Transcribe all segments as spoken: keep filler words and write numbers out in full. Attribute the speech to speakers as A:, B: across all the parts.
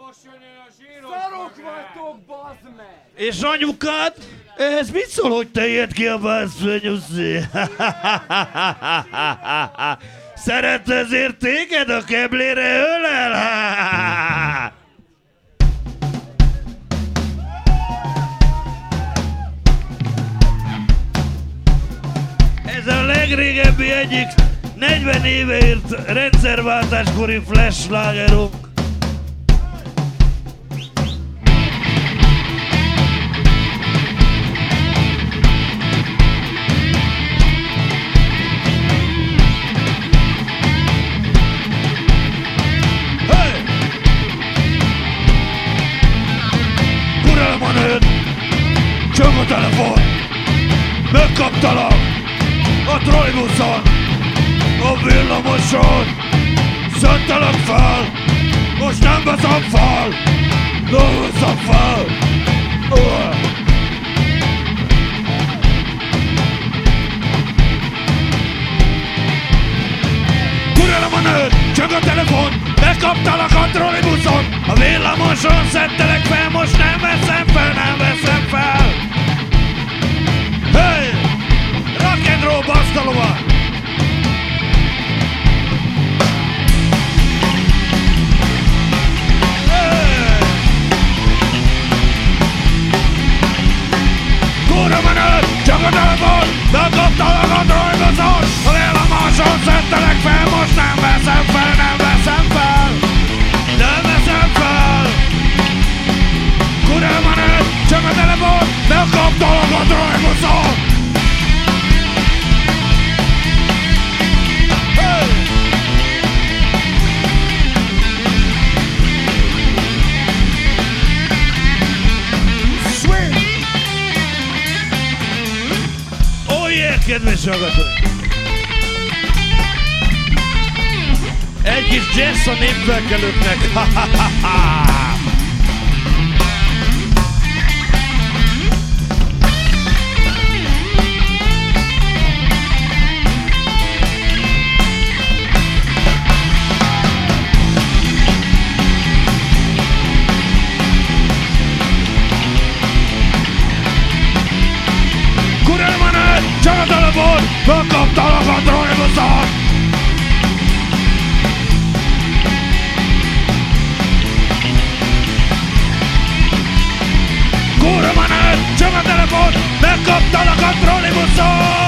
A: Szarok vagytok, bazd meg!
B: És anyukád? Ez mit szól, hogy te ilyet kiabálsz, Fenyuszi? Szeret ezért téged a keblére ölel? Ez a legrégebbi egyik negyven éve írt rendszerváltáskori flash slágerunk. Csöng a telefon, megkaptalak a trollibuszon, a villamoson, szedtelek fel, most nem veszem fel, nem veszem fel. Uh. Kurálom a nőt, csöng a telefon, megkaptalak a trollibuszon, a villamoson, szedtelek fel, most nem veszem fel, nem veszem fel. Hey! Rock and roll basztalova! Hey! Kurva menő, csak a telefon, megkaptalak a trollibuszon, a villamoson szedtelek fel, most nem veszem fel, nem veszem fel, nem veszem fel. Kurva menő, csak a telefon, megkaptalak a trollibuszon. Kedves hallgatók! Egy kis jazz a népfelkelőknek! Csak a telefon, megkaptalak a trollibuszon! Kurva menő, csak a telefon, megkaptalak a trollibuszon!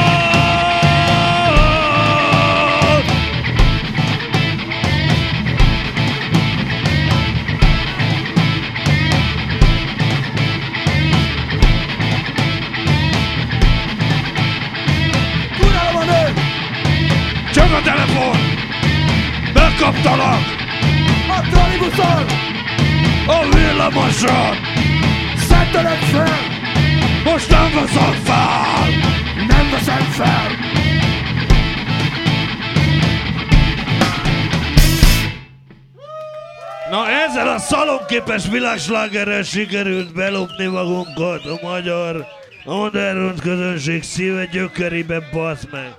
B: Csak a telefon! Megkaptalak!
A: A trollibuszon!
B: A villamoson!
A: Szedtelek fel!
B: Most nem veszem fel!
A: Nem veszem fel!
B: Na ezzel a szalonképes világslágerrel sikerült belopni magunkat a magyar underground közönség szíve gyökerébe, basz meg!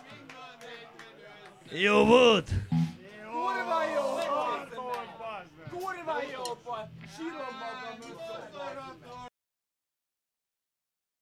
B: Jó volt?
A: Kurva jó volt! Kurva jó volt! Sírom magam!